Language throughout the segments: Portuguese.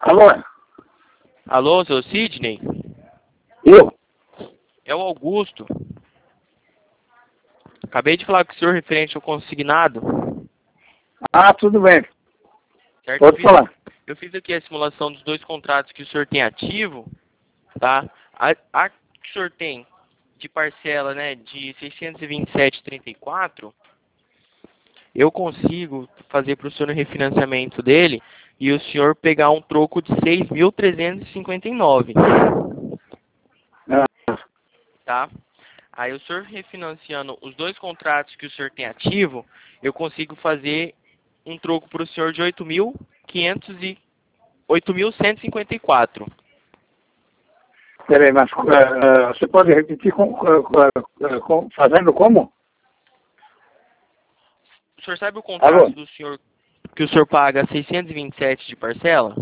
Alô? Alô, seu Sidney? Eu? É o Augusto. Acabei de falar com o senhor referente ao consignado. Ah, tudo bem. Certo? Pode falar. Eu fiz aqui a simulação dos dois contratos que o senhor tem ativo, tá? A que o senhor tem de parcela, né, de 627,34, eu consigo fazer para o senhor o refinanciamento dele e o senhor pegar um troco de 6.359, Ah, tá? Aí o senhor refinanciando os dois contratos que o senhor tem ativo, eu consigo fazer um troco para o senhor de 8.154. peraí, mas você pode repetir fazendo como? O senhor sabe o Alô? contrato do senhor que o senhor paga 627 de parcela?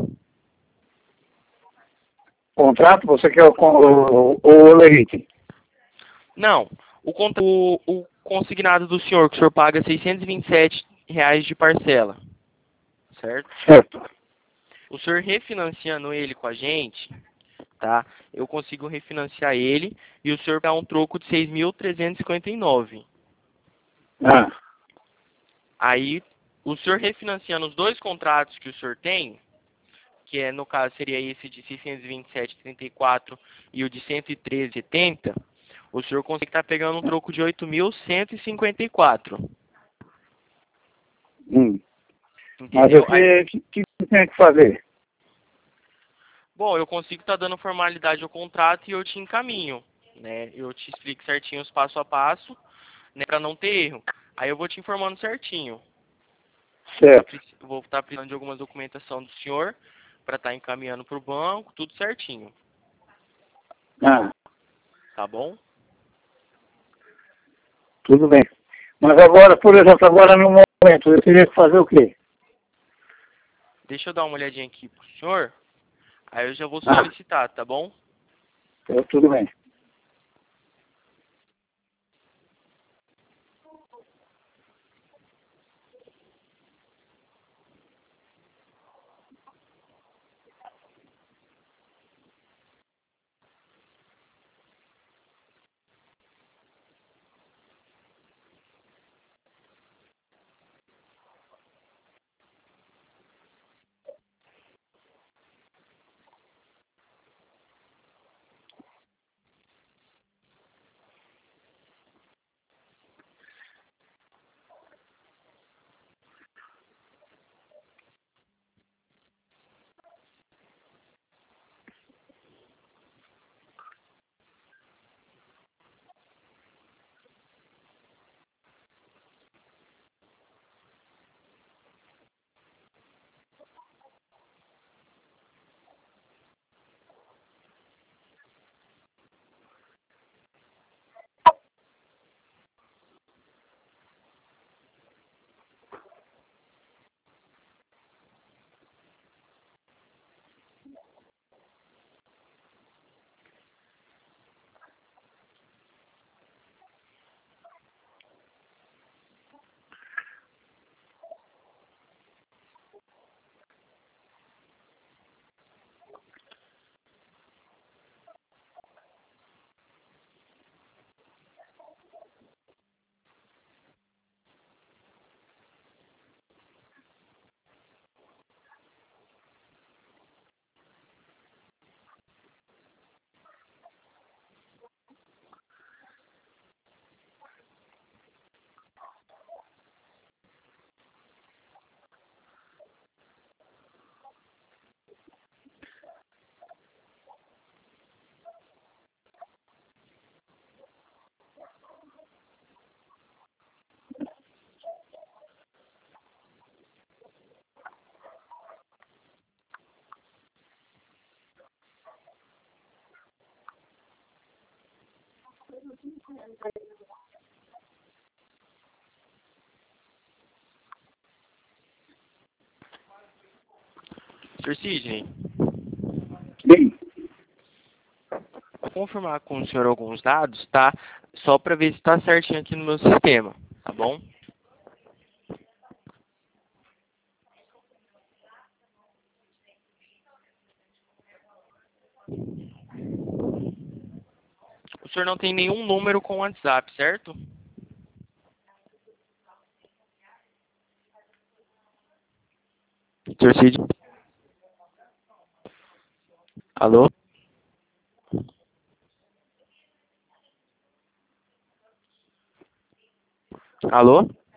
Contrato, você quer o lerite? Não. O consignado do senhor, que o senhor paga 627 reais de parcela, certo? Certo. O senhor refinanciando ele com a gente, tá? Eu consigo refinanciar ele e o senhor dá um troco de 6.359. Ah, Aí, o senhor refinanciando os dois contratos que o senhor tem, que no caso seria esse de 627,34 e o de 113,70, o senhor consegue estar pegando um troco de 8.154. mas o Entendeu? Aí, que tem que fazer? bom, eu consigo estar dando formalidade ao contrato e eu te encaminho, né? Eu te explico certinho os passo a passo, né, para não ter erro. Aí eu vou te informando certinho. Certo. Vou estar precisando de alguma documentação do senhor para estar encaminhando para o banco, tudo certinho, Ah, tá bom? tudo bem. Mas agora, por exemplo, agora no momento, eu teria que fazer o quê? Deixa eu dar uma olhadinha aqui pro senhor, aí eu já vou Ah, solicitar, tá bom? tudo bem. Sr. Sidney, Bem, vou confirmar com o senhor alguns dados, tá? Só para ver se está certinho aqui no meu sistema, tá bom? O senhor não tem nenhum número com WhatsApp, certo? Sr. Cid? Alô? Alô?